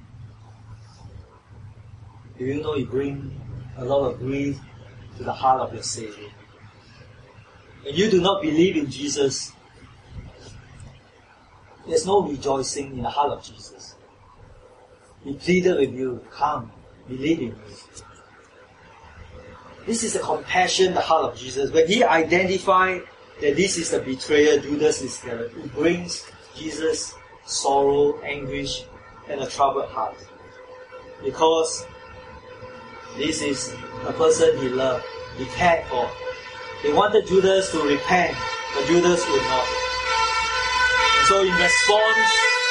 do you know you bring a lot of grief to the heart of your Savior? When you do not believe in Jesus, there's no rejoicing in the heart of Jesus. He pleaded with you, come, believe in me. This is the compassion, the heart of Jesus. When he identified that this is the betrayer, Judas Iscariot, it brings Jesus sorrow, anguish, and a troubled heart. Because this is a person he loved, he cared for. They wanted Judas to repent, but Judas would not. And so in response,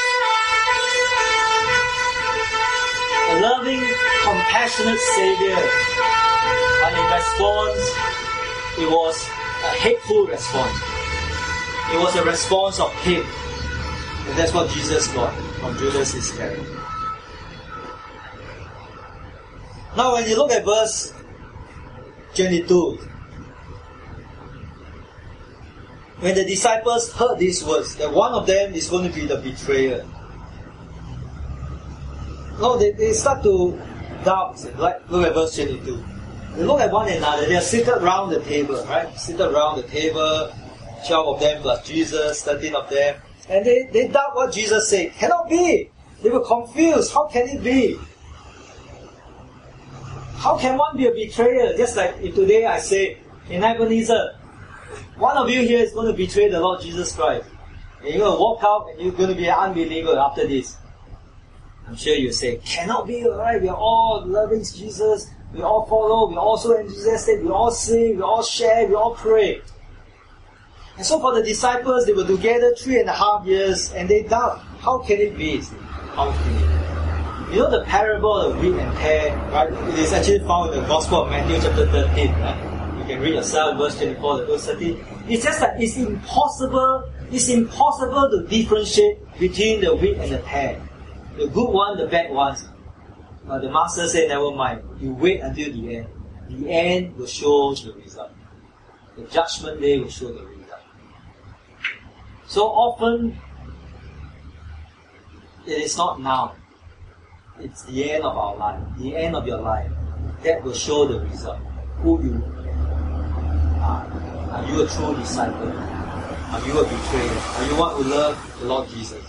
a loving, compassionate Savior, and in response, it was a hateful response. It was a response of hate. And that's what Jesus got from Judas Iscariot. Now when you look at verse twenty-two, when the disciples heard these words, that one of them is going to be the betrayer, no, they, they start to doubt. Like, look at verse twenty-two. They look at one another. They are seated around the table, right? Seated around the table, twelve of them plus Jesus, thirteen of them. And they, they doubt what Jesus said. Cannot be. They were confused. How can it be? How can one be a betrayer? Just like if today I say, in Ebenezer, one of you here is going to betray the Lord Jesus Christ. And you're going to walk out and you're going to be an unbeliever after this. I'm sure you say, cannot be, right? We are all loving Jesus. We all follow. We are all so enthusiastic. We all sing. We all share. We all pray. And so for the disciples, they were together three and a half years and they doubt, how can it be? How can it be? You know the parable of the wheat and tare, right? It is actually found in the Gospel of Matthew chapter thirteen, right? You can read yourself, verse twenty-four to verse thirteen. It's just that it's impossible, it's impossible to differentiate between the wheat and the tare. The good one, the bad ones. But the master said, never mind. You wait until the end. The end will show the result. The judgment day will show the result. So often, it is not now. It's the end of our life, the end of your life. That will show the result. Who you are. Are you a true disciple? Are you a betrayer? Are you one who loved the Lord Jesus?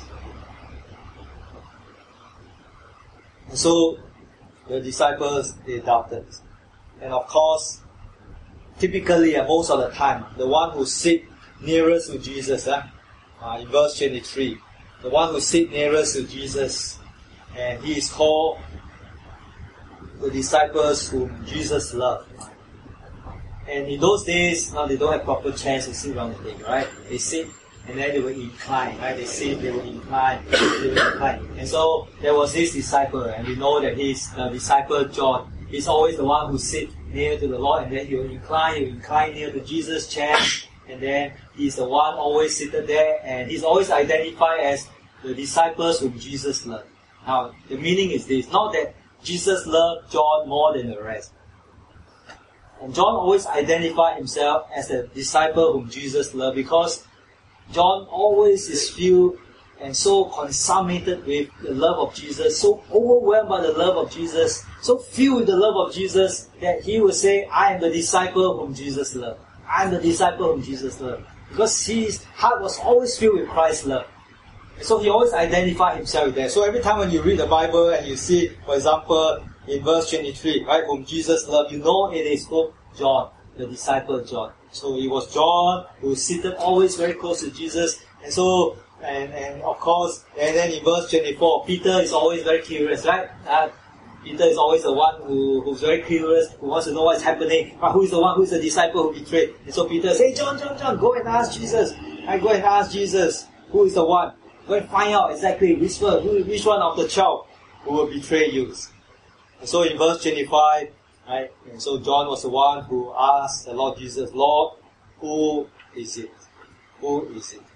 And so, the disciples, they doubted. And of course, typically and most of the time, the one who sit nearest to Jesus, eh, uh, in verse twenty-three, the one who sit nearest to Jesus, and he is called the disciples whom Jesus loved. And in those days, now they don't have proper chairs to sit around the table, right? They sit and then they will incline, right? They sit, they will incline, they will incline. And so there was this disciple, and we know that he's the disciple John. He's always the one who sits near to the Lord, and then he will incline, he will incline near to Jesus' chair, and then he's the one always seated there, and he's always identified as the disciples whom Jesus loved. Now, the meaning is this, not that Jesus loved John more than the rest. And John always identified himself as the disciple whom Jesus loved, because John always is filled and so consummated with the love of Jesus, so overwhelmed by the love of Jesus, so filled with the love of Jesus, that he will say, I am the disciple whom Jesus loved. I am the disciple whom Jesus loved. Because his heart was always filled with Christ's love. And so he always identified himself with that. So every time when you read the Bible and you see, for example, in verse twenty-three, right, whom Jesus loved, you know it is called John, the disciple John. So it was John who was seated always very close to Jesus. And so, and, and of course, and then in verse twenty-four, Peter is always very curious, right? Uh, Peter is always the one who, who's very curious, who wants to know what's happening. But who is the one who is the disciple who betrayed? And so Peter says, hey, John, John, John, go and ask Jesus. I go and ask Jesus, who is the one? Go and find out exactly which one, who, which one of the twelve who will betray you. And so in verse twenty-five, right, and so John was the one who asked the Lord Jesus, Lord, who is it? Who is it?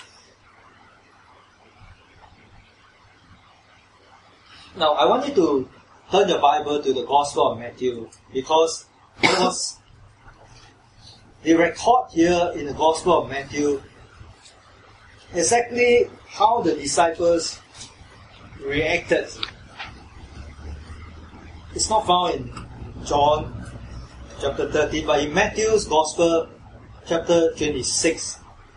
Now, I want you to turn your Bible to the Gospel of Matthew, because it was the record here in the Gospel of Matthew exactly how the disciples reacted. It's not found in John chapter thirteen, but in Matthew's Gospel chapter twenty-six.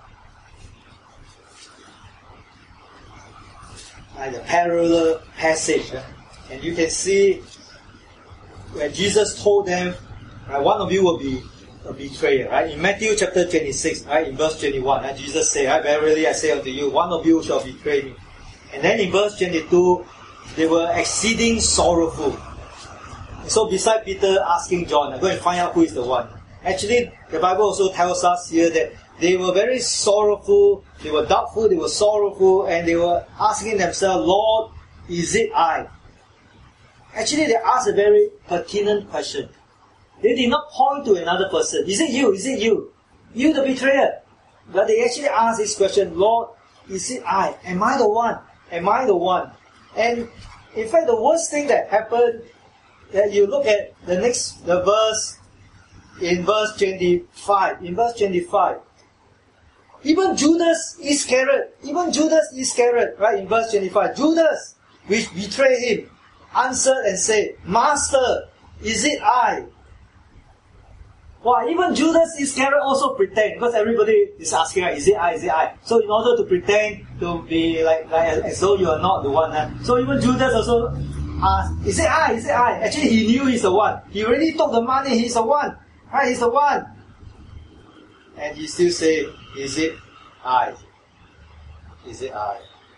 Like the parallel passage. And you can see when Jesus told them, right, one of you will be a betrayer, right? In Matthew chapter twenty-six, right, in verse twenty-one, right, Jesus said, right, verily I say unto you, one of you shall betray me. And then in verse twenty-two, they were exceeding sorrowful. And so beside Peter asking John, go and find out who is the one. Actually, the Bible also tells us here that they were very sorrowful, they were doubtful, they were sorrowful, and they were asking themselves, Lord, is it I? Actually, they asked a very pertinent question. They did not point to another person. Is it you? Is it you? You the betrayer. But they actually asked this question, Lord, is it I? Am I the one? Am I the one? And in fact, the worst thing that happened, that you look at the next, the verse, in verse twenty-five, in verse twenty-five, even Judas Iscariot, even Judas Iscariot, right, in verse twenty-five, Judas, which betrayed him, answered and said, Master, is it I? Well, even Judas Iscariot also pretend, because everybody is asking, is it I, is it I? So in order to pretend to be like, like as though you are not the one, huh? So even Judas also asked, is it I, is it I? Actually, he knew he's the one. He already took the money, he's the one. Right, he's the one. And he still say, is it I? Is it I?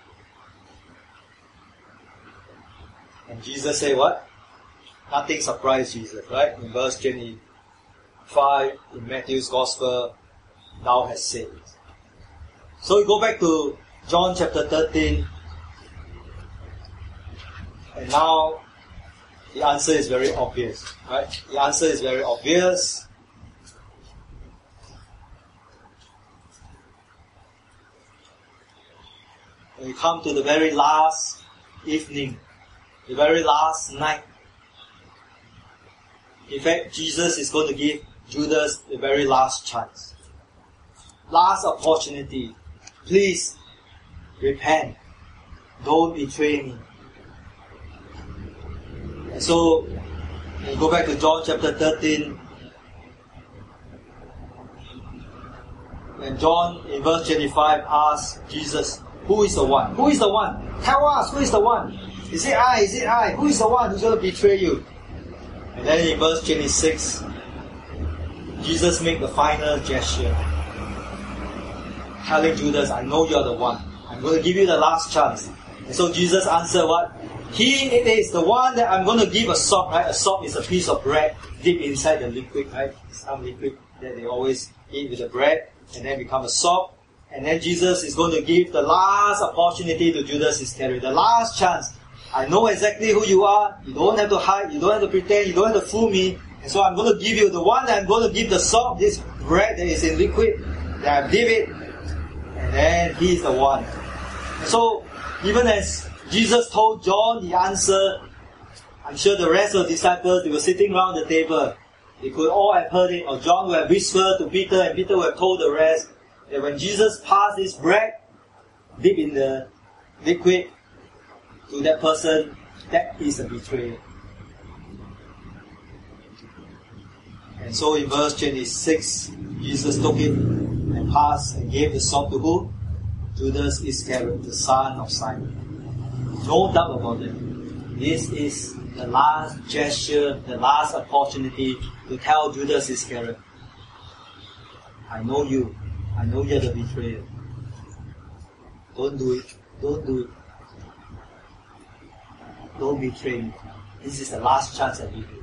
And Jesus say what? Nothing surprised Jesus, right? In verse twenty-five in Matthew's Gospel, thou hast said it. So we go back to John chapter thirteen. And now the answer is very obvious, right? The answer is very obvious. When we come to the very last evening, the very last night, in fact, Jesus is going to give Judas the very last chance. Last opportunity. Please, repent. Don't betray me. And so, when you go back to John chapter thirteen, when John in verse twenty-five asks Jesus, who is the one? Who is the one? Tell us, who is the one? Is it I? Is it I? Who is the one who's going to betray you? And then in verse twenty-six, Jesus made the final gesture, telling Judas, I know you're the one. I'm going to give you the last chance. And so Jesus answered what? He it is the one that I'm going to give a sop, right? A sop is a piece of bread dipped inside the liquid, right? Some liquid that they always eat with the bread and then become a sop. And then Jesus is going to give the last opportunity to Judas Iscariot, the last chance. I know exactly who you are. You don't have to hide. You don't have to pretend. You don't have to fool me. And so I'm going to give you the one that I'm going to give the salt, this bread that is in liquid, that I dip it. And then He is the one. And so even as Jesus told John the answer, I'm sure the rest of the disciples, they were sitting around the table. They could all have heard it. Or John would have whispered to Peter, and Peter would have told the rest that when Jesus passed this bread dipped in the liquid to that person, that is a betrayal. And so in verse twenty-six, Jesus took it and passed and gave the salt to who? Judas Iscariot, the son of Simon. No doubt about it. This is the last gesture, the last opportunity to tell Judas Iscariot, I know you. I know you're the betrayer. Don't do it. Don't do it. Don't betray me. This is the last chance I give you.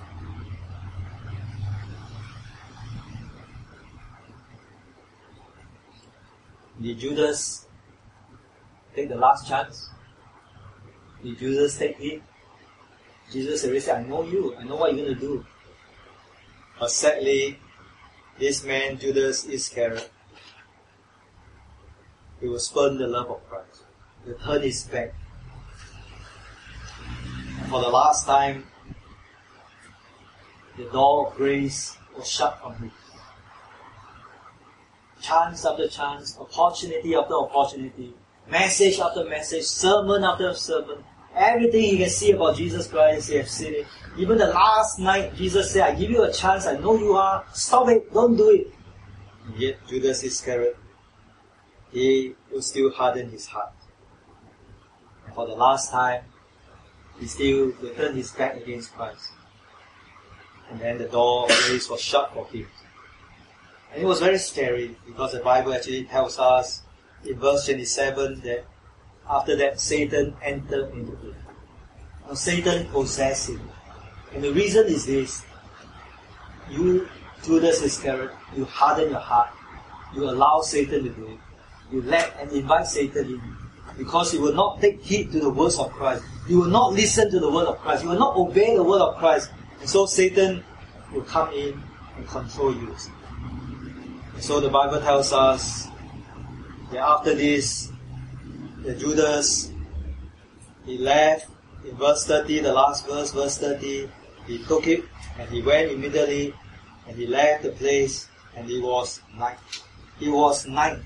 Did Judas take the last chance? Did Judas take it? Jesus already said, I know you. I know what you're going to do. But sadly, this man, Judas Iscariot, he will spurn the love of Christ. He will turn his back. And for the last time, the door of grace was shut on him. Chance after chance, opportunity after opportunity, message after message, sermon after sermon, everything you can see about Jesus Christ, you have seen it. Even the last night, Jesus said, I give you a chance, I know you are, stop it, don't do it. And yet, Judas Iscariot, he will still harden his heart. And for the last time, he still will turn his back against Christ. And then the door of grace was shut for him. And it was very scary because the Bible actually tells us in verse twenty-seven that after that Satan entered into him. Now Satan possessed him. And the reason is this. You, Judas Iscariot, you harden your heart. You allow Satan to do it. You let and invite Satan in. Because you will not take heed to the words of Christ. You will not listen to the word of Christ. You will not obey the word of Christ. And so Satan will come in and control you. And so the Bible tells us that after this, the Judas, he left in verse thirty, the last verse, verse thirty, he took it and he went immediately and he left the place and it was night. It was night.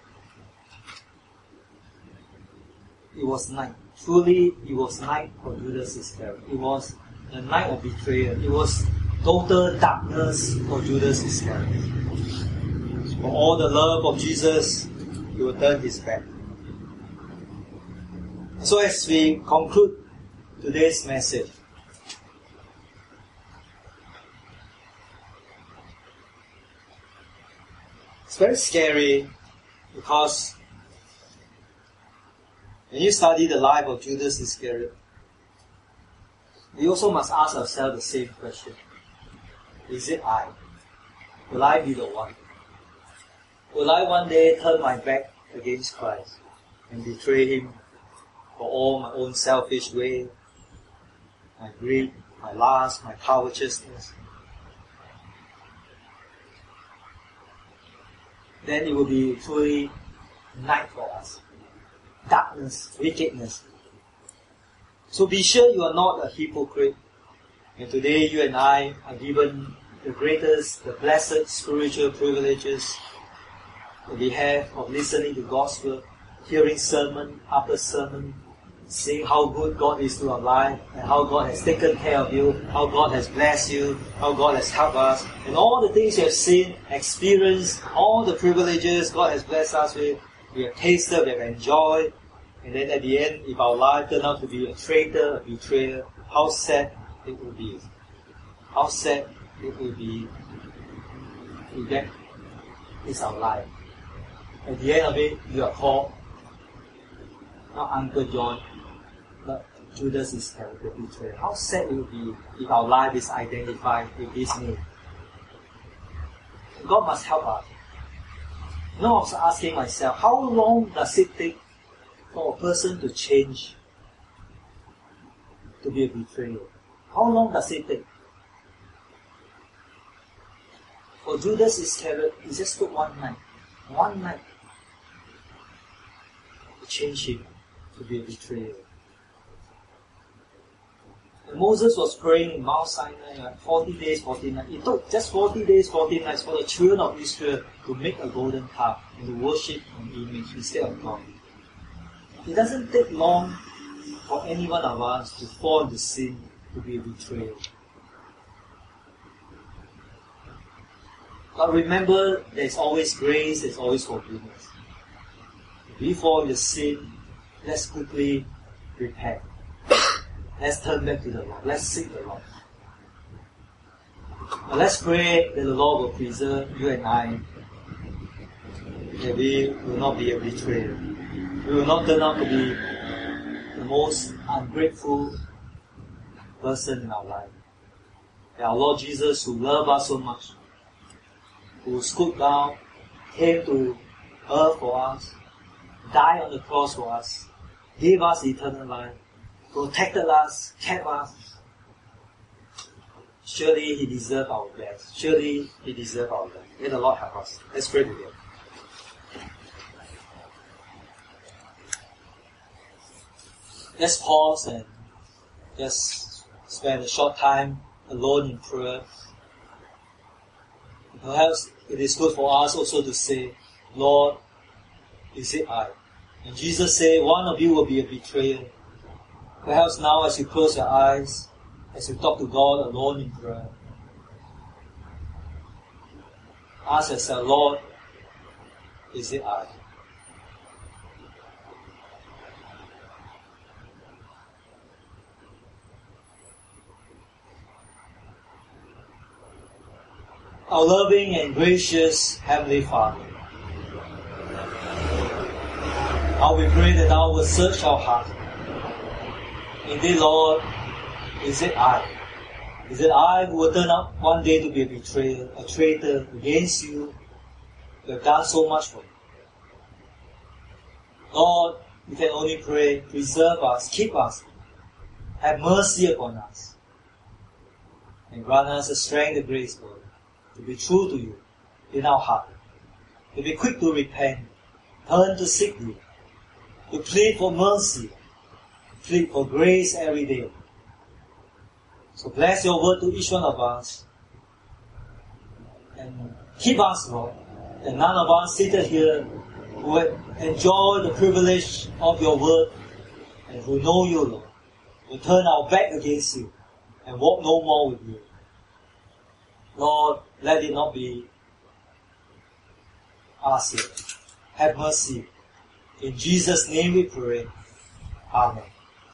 It was night. Truly, it was night for Judas Iscariot. It was the night of betrayal. It was total darkness for Judas Iscariot. For all the love of Jesus, he will turn his back. So as we conclude today's message, it's very scary because when you study the life of Judas Iscariot, we also must ask ourselves the same question. Is it I? Will I be the one? Will I one day turn my back against Christ and betray Him for all my own selfish way, my greed, my lust, my covetousness? Then it will be truly night for us. Darkness, wickedness. So be sure you are not a hypocrite. And today you and I are given the greatest, the blessed spiritual privileges that we have of listening to gospel, hearing sermon after sermon, seeing how good God is to our life, and how God has taken care of you, how God has blessed you, how God has helped us, and all the things you have seen, experienced, all the privileges God has blessed us with, we have tasted, we have enjoyed, and then at the end, if our life turned out to be a traitor, a betrayer, how sad it would be. How sad it would be if that is our life. At the end of it, you are called not Uncle John, but Judas Iscariot, the betrayer. How sad it would be if our life is identified with this name. God must help us. You know, I was asking myself, how long does it take for a person to change to be a betrayer? How long does it take? For Judas Iscariot, it just took one night. One night to change him to be a betrayer. And Moses was praying in Mount Sinai like forty days, forty nights. It took just forty days, forty nights for the children of Israel to make a golden calf and to worship an image instead of God. It doesn't take long for any one of us to fall into sin, to be a betrayer. But remember, there's always grace, there's always forgiveness. Before you sin, let's quickly repent. Let's turn back to the Lord. Let's seek the Lord. Now let's pray that the Lord will preserve you and I, that we will not be a betrayer. We will not turn out to be the most ungrateful person in our life. That our Lord Jesus, who loved us so much, who scooped down, came to earth for us, died on the cross for us, gave us eternal life, protected us, kept us. Surely He deserves our best. Surely He deserves our best. May the Lord help us. Let's pray together. Let's pause and just spend a short time alone in prayer. Perhaps it is good for us also to say, Lord, is it I? And Jesus said, one of you will be a betrayer. Perhaps now as you close your eyes, as you talk to God alone in prayer, ask yourself, Lord, is it I? Our loving and gracious Heavenly Father, how we pray that Thou will search our heart. Indeed, Lord, is it I? Is it I who will turn up one day to be a betrayer, a traitor against You, who have done so much for You? Lord, we can only pray, preserve us, keep us, have mercy upon us, and grant us the strength and grace, Lord, to be true to You in our heart, to be quick to repent, turn to seek You, to plead for mercy, to plead for grace every day. So bless Your word to each one of us, and keep us, Lord, and none of us seated here who enjoy the privilege of Your word and who know You, Lord, will turn our back against You and walk no more with You. Lord, let it not be us here. Have mercy. In Jesus' name we pray. Amen.